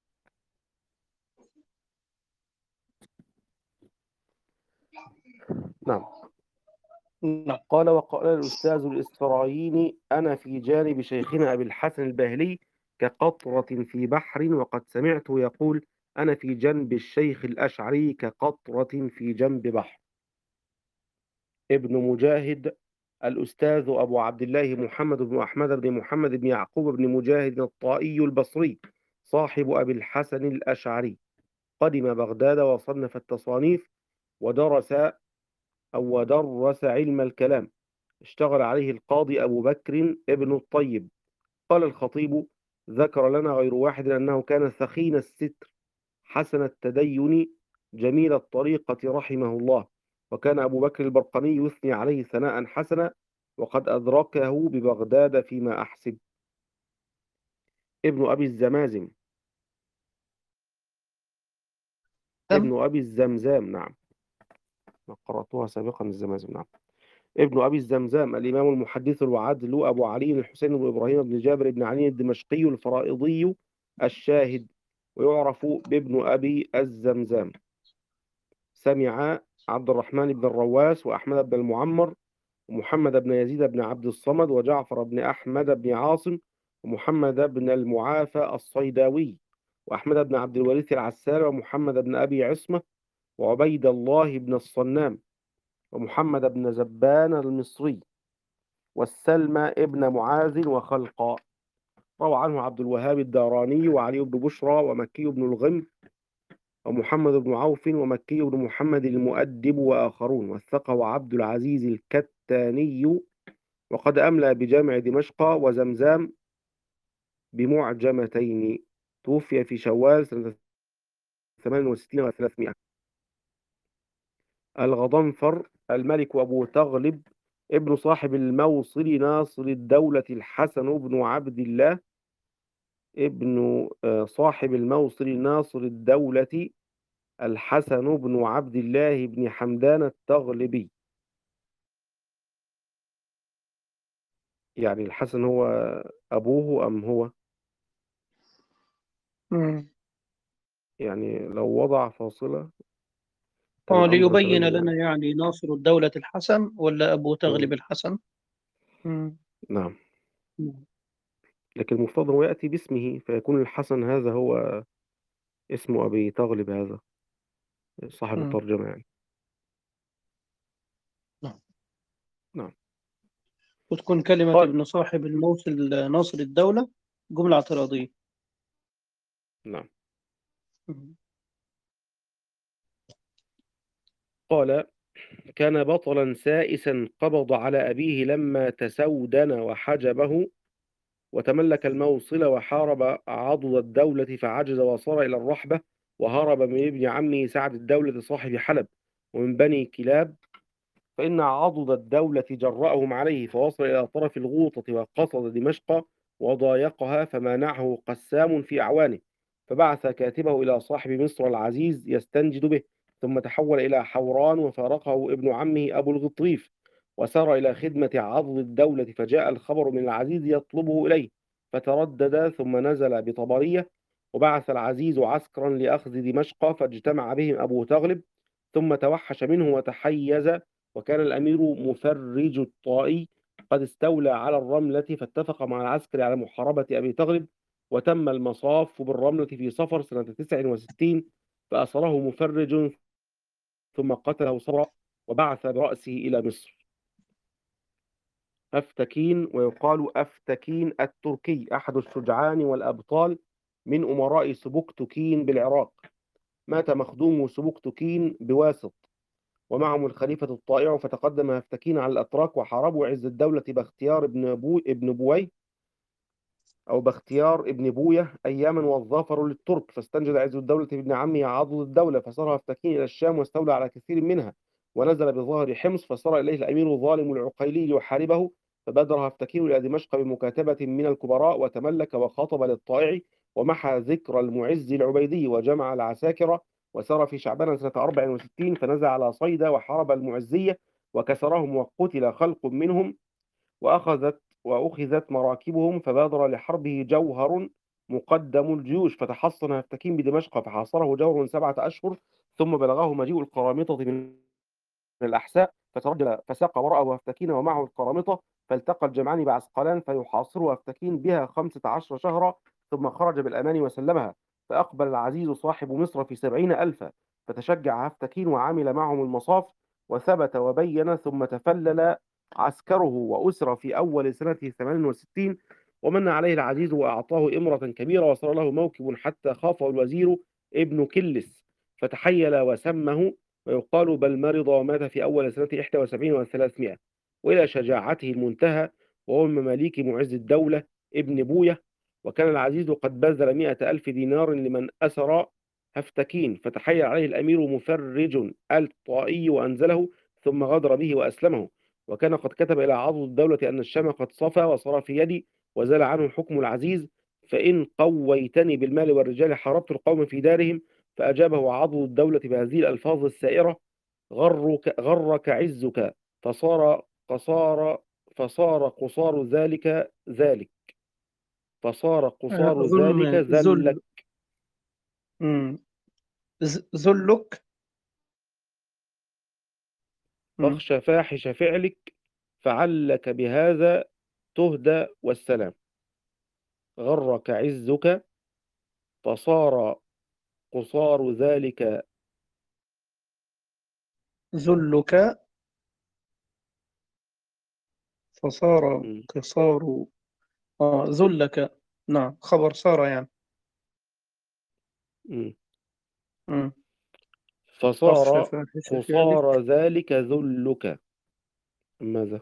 نعم. نعم. قال: وقال الأستاذ الإسفرايني: أنا في جانب شيخنا أبي الحسن الباهلي كقطرة في بحر، وقد سمعته يقول: أنا في جنب الشيخ الأشعري كقطرة في جنب بحر. ابن مجاهد الأستاذ أبو عبد الله محمد بن أحمد بن محمد بن يعقوب بن مجاهد الطائي البصري، صاحب أبي الحسن الأشعري، قدم بغداد وصنف التصانيف، ودرس أو درس علم الكلام، اشتغل عليه القاضي أبو بكر ابن الطيب. قال الخطيب: ذكر لنا غير واحد أنه كان ثخين الستر حسن التدين جميل الطريقة رحمه الله، وكان أبو بكر البرقني يثني عليه ثناء حسنا، وقد أدركه ببغداد فيما أحسب. ابن أبي الزمازم ابن أبي الزمزام نعم، قرأتها سابقا الزمازم نعم. ابن أبي الزمزام الإمام المحدث الوعدل أبو علي الحسين بن إبراهيم بن جابر بن علي الدمشقي الفرائضي الشاهد، ويعرف بابن أبي الزمزام. سمع عبد الرحمن بن الرواس وأحمد بن المعمر ومحمد بن يزيد بن عبد الصمد وجعفر بن أحمد بن عاصم ومحمد بن المعافى الصيداوي وأحمد بن عبد الوريث العسال ومحمد بن أبي عصمة وعبيد الله بن الصنام ومحمد بن زبان المصري والسلمى ابن معاذ وخلقا. روى عنه عبد الوهاب الداراني وعلي بن بشرى ومكي بن الغم ومحمد بن عوف ومكي بن محمد المؤدب وآخرون، وثقه عبد العزيز الكتاني، وقد أملى بجامع دمشق وزمزام بمعجمتين. توفي في شوال سنة ثمان وستين وثلاثمائة. الغضنفر الملك أبو تغلب ابن صاحب الموصل ناصر الدولة الحسن بن عبد الله ابن آه، صاحب الموصل ناصر الدولة الحسن بن عبد الله بن حمدان التغلبي. يعني الحسن هو أبوه أم هو؟ مم. يعني لو وضع فاصلة آه الأمر ليبين تبين لنا يعني. يعني ناصر الدولة الحسن ولا أبو مم. تغلب الحسن؟ مم. نعم. مم. لكن المفترض هو يأتي باسمه فيكون الحسن هذا هو اسم أبي تغلب هذا صاحب مم. الترجمة يعني. نعم. نعم. وتكون كلمة قال. ابن صاحب الموصل ناصر الدولة جملة اعتراضية. نعم. مم. قال كان بطلا سائسا قبض على أبيه لما تسودن وحجبه وتملك الموصل وحارب عضد الدولة فعجز وصار إلى الرحبة وهرب من ابن عمه سعد الدولة صاحب حلب ومن بني كلاب فإن عضد الدولة جرأهم عليه فوصل إلى طرف الغوطة وقصد دمشق وضايقها فمانعه قسام في أعوانه فبعث كاتبه إلى صاحب مصر العزيز يستنجد به ثم تحول إلى حوران وفارقه ابن عمه أبو الغطريف وسار إلى خدمة عضد الدولة فجاء الخبر من العزيز يطلبه إليه فتردد ثم نزل بطبرية وبعث العزيز عسكرا لأخذ دمشق فاجتمع بهم أبو تغلب ثم توحش منه وتحيز وكان الأمير مفرج الطائي قد استولى على الرملة فاتفق مع العسكر على محاربة أبي تغلب وتم المصاف بالرملة في صفر سنة تسع وستين فأسره مفرج ثم قتله صبرا وبعث برأسه إلى مصر. أفتكين ويقال أفتكين التركي أحد الشجعان والأبطال من أمراء سبكتكين بالعراق مات مخدوم سبكتكين بواسط ومعهم الخليفة الطائع فتقدم هفتكين على الأتراك وحاربوا عز الدولة باختيار ابن بو ابن بوي أو باختيار ابن بوية أياما والظافر للترك فاستنجد عز الدولة ابن عمه عضد الدولة فصار هفتكين إلى الشام واستولى على كثير منها ونزل بظاهر حمص فصار إليه الأمير الظالم العقيلي ليحاربه فبادر هفتكين إلى دمشق بمكاتبة من الكبراء وتملك وخاطب للطائع ومحى ذكر المعز العبيدي وجمع العساكر وسار في شعبان سنة أربع وستين فنزل على صيدا وحارب المعزية وكسرهم وقتل خلق منهم وأخذت وأخذت مراكبهم فبادر لحربه جوهر مقدم الجيوش فتحصن هفتكين بدمشق فحاصره جوهر سبعة أشهر ثم بلغه مجيء القرامطة من الأحساء فترجل فساق وراءه هفتكين ومعه القرامطة فالتقى الجمعان بعسقلان فيحاصر هفتكين بها خمسة عشر شهرا ثم خرج بالأمان وسلمها فأقبل العزيز صاحب مصر في سبعين ألفا فتشجع هفتكين وعمل معهم المصاف وثبت وبين ثم تفلل عسكره وأسر في أول سنة ثمان وستين ومن عليه العزيز وأعطاه إمرة كبيرة وصار له موكب حتى خافه الوزير ابن كلس فتحيل وسمه ويقال بل مرض ومات في أول سنة إحدى وسبعين وثلاثمائة وإلى شجاعته المنتهى وهو من مماليك معز الدولة ابن بوية وكان العزيز قد بذل مئة ألف دينار لمن أسر هفتكين فتحيل عليه الأمير مفرج الطائي وأنزله ثم غدر به وأسلمه وكان قد كتب إلى عضد الدولة أن الشام قد صفى وصار في يدي وزال عنه حكم العزيز فإن قويتني بالمال والرجال حاربت القوم في دارهم فأجابه عضد الدولة بهذه الألفاظ السائرة غرك, غرك عزك فصار قصار فصار قصار ذلك ذلك فصار آه، قصار ذلك أظن ذلك ذل. مم. ز- ذلك. مم. فاخشى فاحش فعلك فعلك بهذا تهدى والسلام غرك عزك فصار قصار ذلك ذلك فصار م- قصار. آه ذلك. نعم خبر صار يعني. م. مم. فاخشى فصار فاحش قصار فعلك. ذلك ذلك. ماذا؟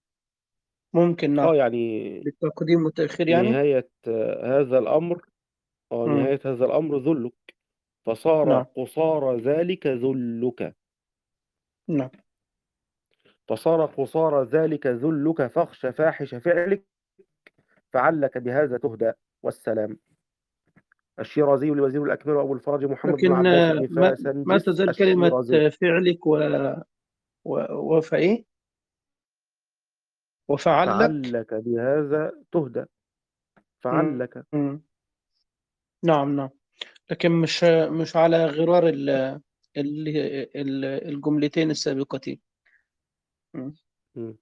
ممكن نعم. اه يعني بالتقديم والتأخير يعني. نهاية آه، هذا الأمر آه مم. نهاية هذا الأمر ذلك، فصار نعم قصار ذلك ذلك، نعم فصار قصار ذلك ذلك، فاخش فاحش فعلك فعلك بهذا تهدى. والسلام. الشيرازي لوزير الأكمل وأبو الفرج محمد بن لكن عباس آه، بن ما ما فاسنجس تزال كلمة الشيرازي. فعلك و... و... وفإيه وفعلك. فعلك بهذا تهدى، مم. فعلك. مم. نعم نعم، لكن مش مش على غرار ال... ال... ال- الجملتين السابقتين. مم. مم.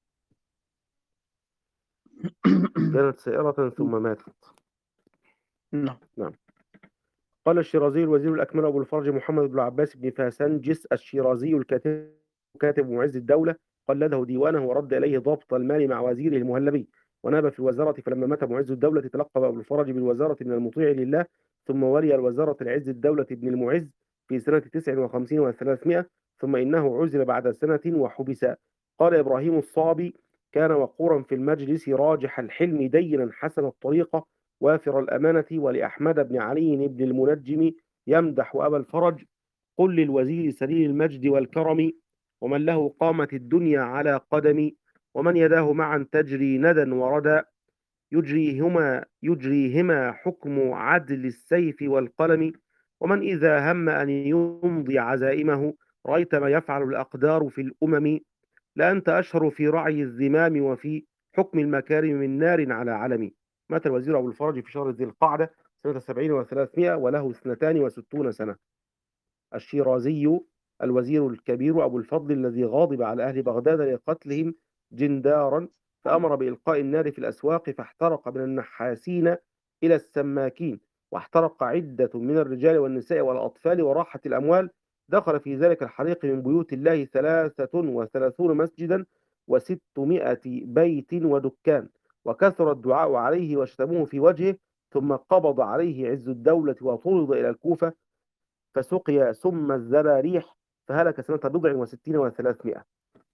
كانت سائرة ثم ماتت. نعم نعم. قال الشيرازي الوزير الأكمل أبو الفرج محمد بن عباس بن فاسنجس الشيرازي الكاتب كاتب معز الدولة، قلده ديوانه ورد إليه ضابط المال مع وزيره المهلبي، وناب في الوزارة. فلما مات معز الدولة تلقب أبو الفرج بالوزارة من المطيع لله، ثم ولي الوزارة العز الدولة بن المعز في سنة تسع وخمسين وثلاثمائة، ثم إنه عزل بعد سنة وحبس. قال إبراهيم الصابي: كان وقورا في المجلس، راجح الحلم، دينا حسن الطريقة، وافر الأمانة. ولأحمد بن علي بن المنجم يمدح أبا الفرج: قل للوزير سليل المجد والكرم، ومن له قامت الدنيا على قدم، ومن يداه معا تجري ندى وردى، يجريهما يجريهما حكم عدل السيف والقلم، ومن إذا هم أن يمضي عزائمه، رأيت ما يفعل الأقدار في الأمم، لأنت أشهر في رعي الزمام وفي حكم المكارم من نار على علم. مات الوزير أبو الفرج في شهر ذي القعدة سنة سبعين وثلاثمائة وله اثنتان وستون سنة. الشيرازي الوزير الكبير أبو الفضل الذي غاضب على أهل بغداد لقتلهم جندارا، فأمر بإلقاء النار في الأسواق، فاحترق من النحاسين إلى السماكين، واحترق عدة من الرجال والنساء والأطفال، وراحت الأموال. دخل في ذلك الحريق من بيوت الله ثلاثة وثلاثون مسجدا وستمائة بيت ودكان، وكثر الدعاء عليه واشتموه في وجهه. ثم قبض عليه عز الدولة وطرد إلى الكوفة، فسقي سم الزراريح، فهلك سنة بضع وستين وثلاثمائة.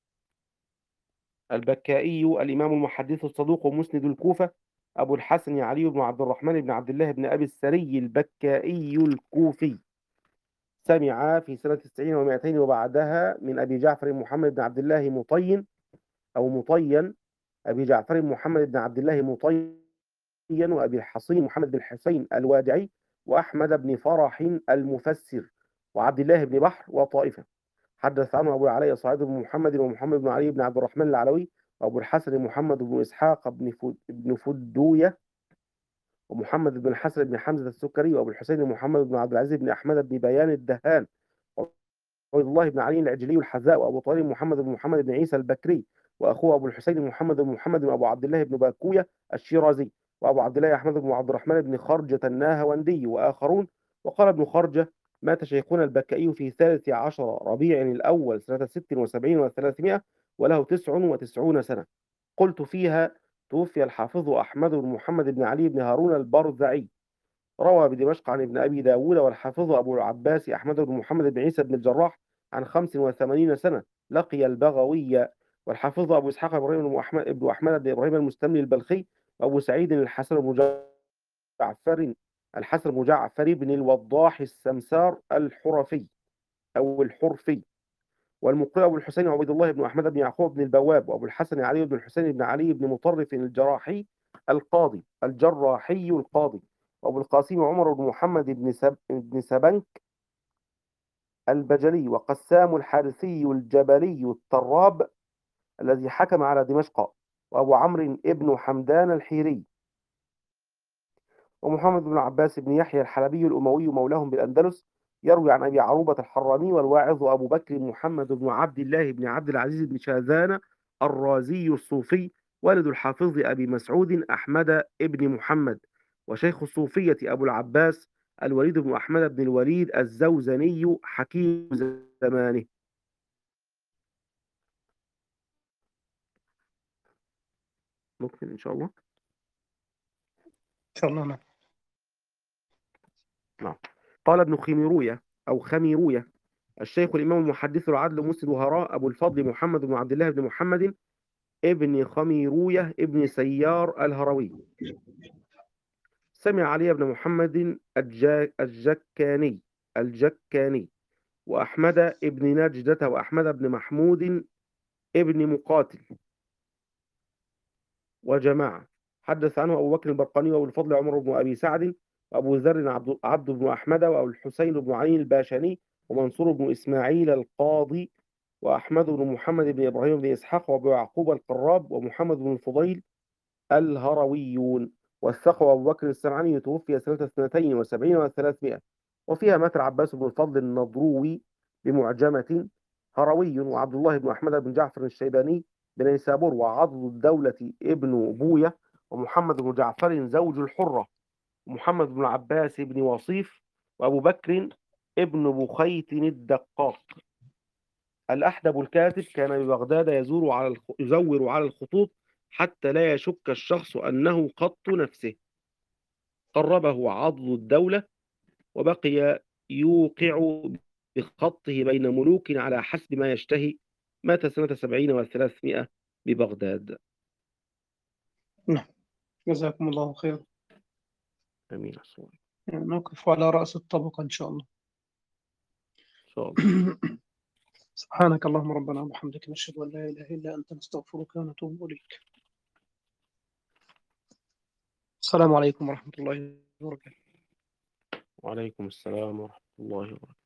البكائي الإمام المحدث الصدوق مسند الكوفة أبو الحسن علي بن عبد الرحمن بن عبد الله بن أبي السري البكائي الكوفي، سمع في سنة تسعين ومائتين وبعدها من أبي جعفر محمد بن عبد الله مطين أو مطين أبي جعفر محمد بن عبد الله مطين، وأبي الحصين محمد بن الحسين الوادعي، وأحمد بن فرح المفسر، وعبد الله بن بحر وطائفة. حدث عنه أبو العلاء سعيد بن محمد ومحمد بن علي بن عبد الرحمن العلوي، وأبو الحسن محمد بن إسحاق بن فد- بن فدوية، ومحمد بن الحسن بن حمزة السكري، وأبو الحسين محمد بن عبد العزيز بن أحمد بن بيان الدهان، وعبد الله بن علي العجلي الحذاء، وأبو طالب محمد بن محمد بن عيسى البكري، وأخوه أبو الحسين محمد بن محمد بن أبو عبد الله بن باكوية الشيرازي، وأبو عبد الله أحمد بن عبد الرحمن بن خرجة الناهوندي، وآخرون. وقال ابن خرجة: مات شيخنا البكائي في ثالث عشر ربيع الأول سنة ست وسبعين وثلاثمائة وله تسع وتسعون سنة. قلت فيها: توفي الحافظ أحمد بن محمد بن علي بن هارون البرزعي، روى بدمشق عن ابن أبي داود، والحافظ أبو العباس أحمد بن محمد بن عيسى بن الجراح عن خمس وثمانين سنة، لقي البغوي. والحافظ أبو إسحاق إبراهيم بن أحمد بن أحمد بن إبراهيم المستملي البلخي، وأبو سعيد الحسن بن جعفر الحسن بن جعفر بن الوضاح السمسار الحرفي أو الحرفي، والمقرئ أبو الحسين عبيد الله بن أحمد بن يعقوب بن البواب، وأبو الحسن علي بن الحسين بن علي بن مطرف الجراحي القاضي الجراحي القاضي، وأبو القاسم عمر بن محمد بن سب بن سبنك البجلي، وقسام الحارثي الجبلي الطراب الذي حكم على دمشق، وأبو عمرو ابن حمدان الحيري، ومحمد بن عباس بن يحيى الحلبي الأموي مولاهم بالأندلس، يروي عن أبي عروبة الحراني، والواعظ أبو بكر محمد بن عبد الله بن عبد العزيز بن شاذان الرازي الصوفي، والد الحافظ أبي مسعود أحمد بن محمد، وشيخ الصوفية أبو العباس الوليد بن أحمد بن الوليد الزوزني حكيم زمانه. نكمل إن شاء الله. إن شاء الله. نعم نعم. قال ابن خميروية أو خميروية الشيخ الإمام المحدث العدل مسند هراء أبو الفضل محمد بن عبد الله بن محمد ابن خميروية ابن سيار الهروي، سمع علي بن محمد الجا- الجكاني الجكاني وأحمد ابن نجدة وأحمد بن محمود ابن مقاتل وجماعة. حدث عنه أبو بكر البرقاني وأبو الفضل عمر بن أبي سعد وأبو ذر عبد عبد بن أحمد وأبو الحسين بن علي الباشني ومنصور بن إسماعيل القاضي وأحمد بن محمد بن إبراهيم بن إسحاق وأبو يعقوب القراب ومحمد بن الفضيل الهرويون. والثقة أبو بكر السمعاني توفي سنة اثنتين وسبعين وثلاثمائة. وفيها مات العباس بن الفضل النضروي بمعجمة هروي وعبد الله بن أحمد بن جعفر الشيباني بن نيسابور وعضد الدولة ابن بوية ومحمد بن جعفر زوج الحرة ومحمد بن عباس بن وصيف وأبو بكر ابن بخيت الدقاق. الأحدب الكاتب كان ببغداد يزور على الخ... يزور على الخطوط حتى لا يشك الشخص أنه خط نفسه. قربه عضد الدولة وبقي يوقع بخطه بين ملوك على حسب ما يشتهي. مات سنة سبعين وثلاثمائة ببغداد. نعم، جزاكم الله خير. أمين الصواب. يعني نقف على رأس الطبقة إن شاء الله. إن شاء الله. سبحانك اللهم ربنا وبحمدك نشهد أن لا إله إلا أنت نستغفرك ونتوب إليك. السلام عليكم ورحمة الله وبركاته. وعليكم السلام ورحمة الله وبركاته.